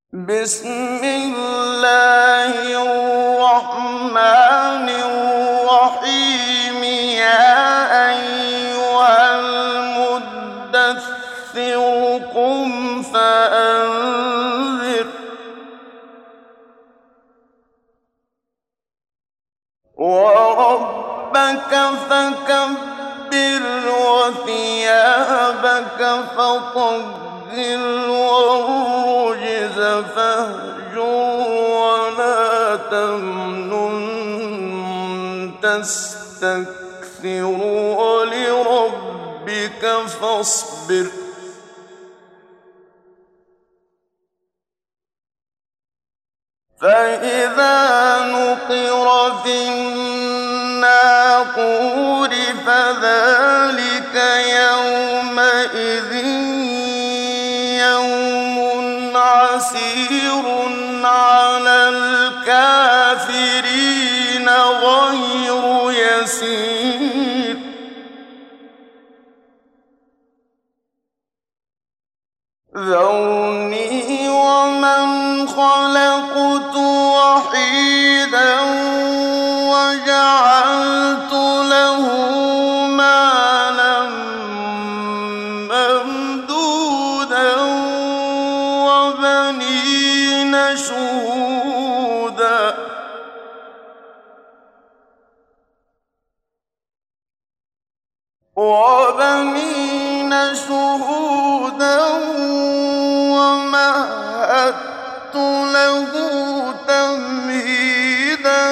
بسم الله الرحمن الرحيم يا أيها المدثر قم فأنذر وربك فكبر وثيابك فطهر والرجز فاهجر ولا تمنن تستكثر ولربك فاصبر فإذا نقر في الناقور فذلك يومئذ يوم عسير على الكافرين غير يسير ذرني ومن خلقت وحيدا وجعلت له مالا ممدودا وبنين شهودا ومهدت له تمهيدا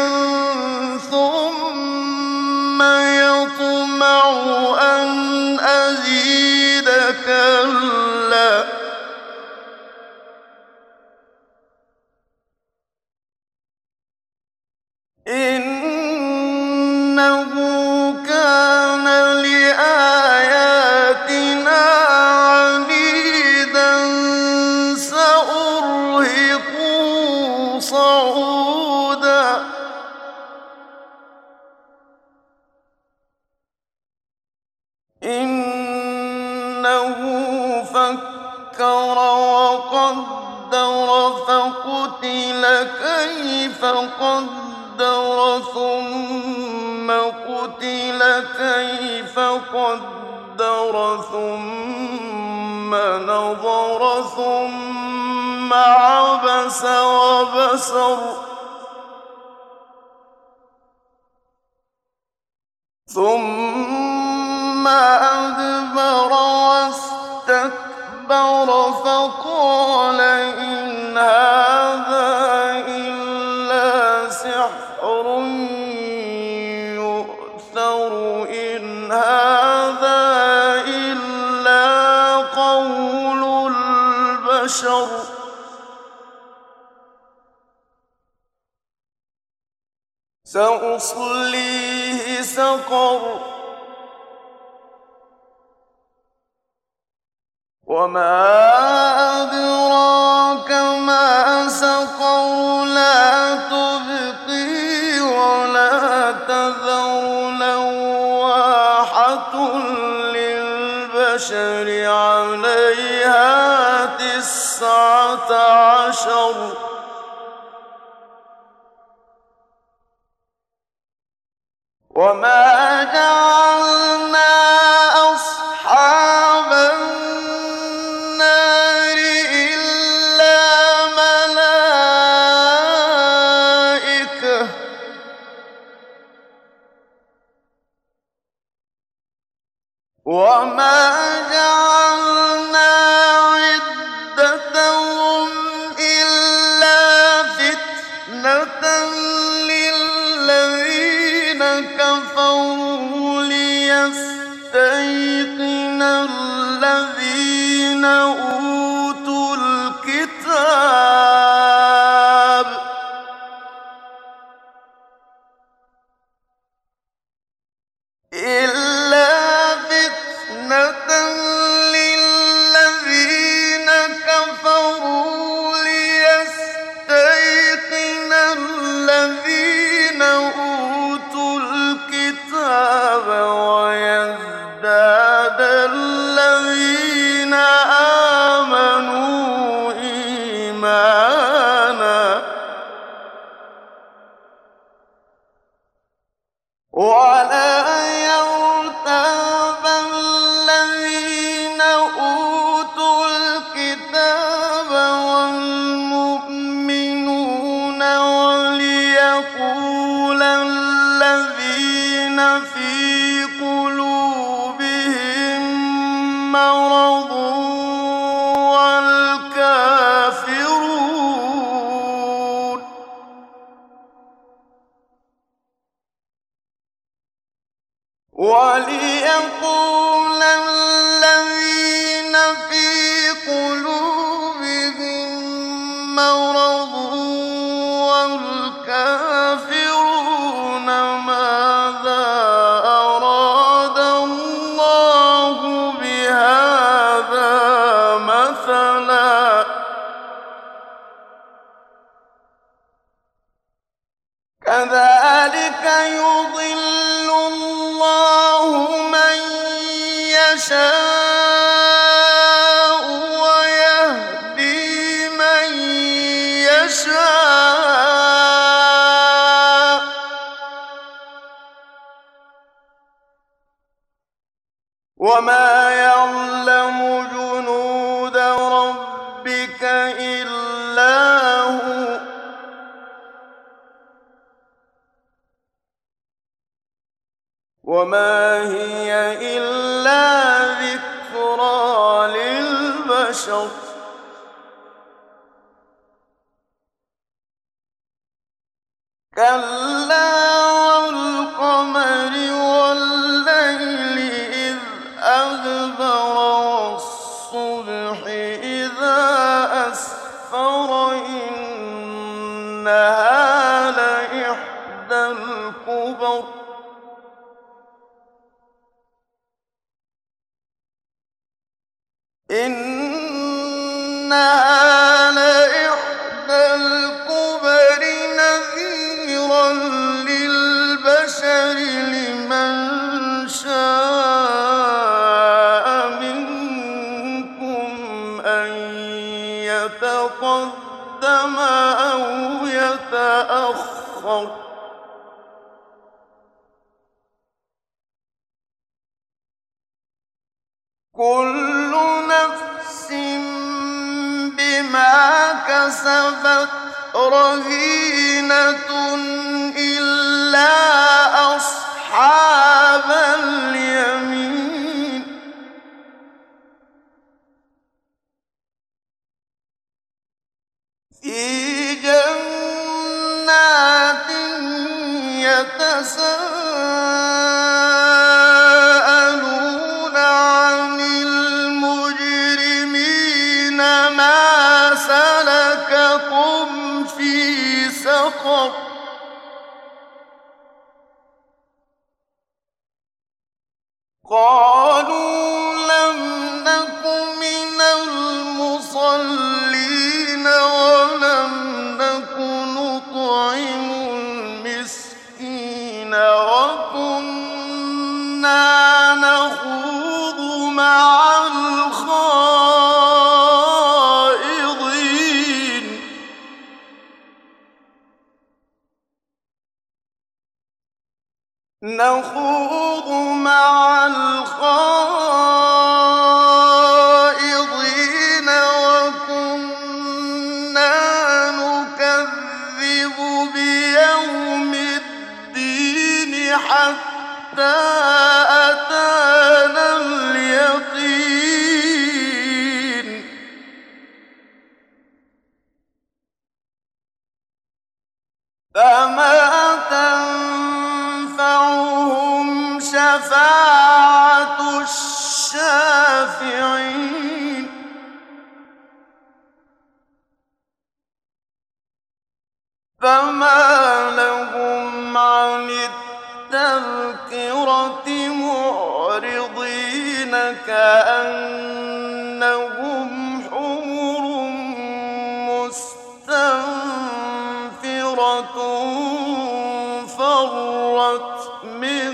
ثم يطمع أن أزيد كلا إنه كان لآياتنا عنيدا سأرهقه صعودا إنه فكر وقدر فقتل كيف قدر ثم قتل كيف قدر ثم نظر ثم عبس وبسر ثم أدبر واستكبر فقال إن هذا إلا سحر يؤثر إن هذا إلا قول البشر سأصليه سقر وما أدراك ما سقر لا تبقي ولا تذر لواحة للبشر عليها 19 وما جعلنا أصحاب النار إلا ملائكة وما جعلنا عدتهم إلا فتنة للذين كفروا ليستيقن الذين أوتوا الكتاب إلا فتنة ولا يرتاب الذين أوتوا الكتاب والمؤمنون وليقول الذين في قلوبهم مرض وليقول الذين في قلوبهم مرض والكافرون ماذا أراد الله بهذا مثلا كذلك يضل الله من يشاء ويهدي من يشاء وما يعلم جنود ربك إلا هو وما هي إلا ذكرى للبشر كلا والقمر والليل إذ أدبر والصبح إذا أسفر إنها لإحدى الكبر إنها لإحدى الكبر نذيرا للبشر لمن شاء منكم أن يتقدم أو يتأخر كل نفس بما كسبت رهينة إلا أصحاب اليمين في جنات يتساءلون عن المجرمين ما سلككم في سقر قالوا لم نك من المصلين ولم نك نطعم المسكين وكنا نخوض مع الخائضين وكنا نكذب بيوم الدين حتى أتانا اليقين فما تنفعهم شفاعة الشافعين فما لهم عن التذكرة معرضين كأنهم حمر مستنفرة فرت من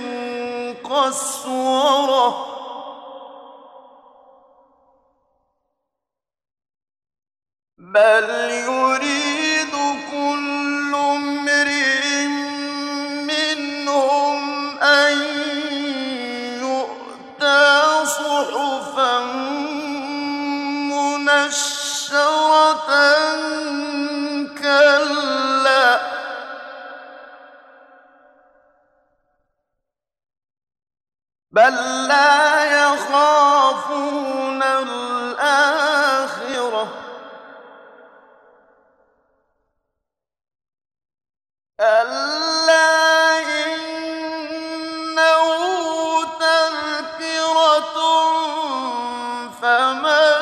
قسورة بل يريد كل امرئ منهم بل لا يخافون الآخرة كلا إنه تذكرة فمن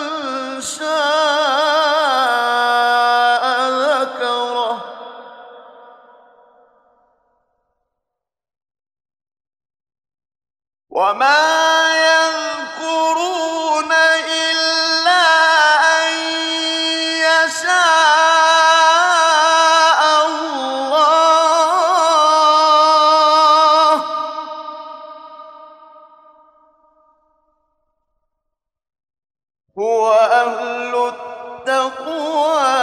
شاء ذكره وما يذكرون إلا أن يشاء الله هو أهل التقوى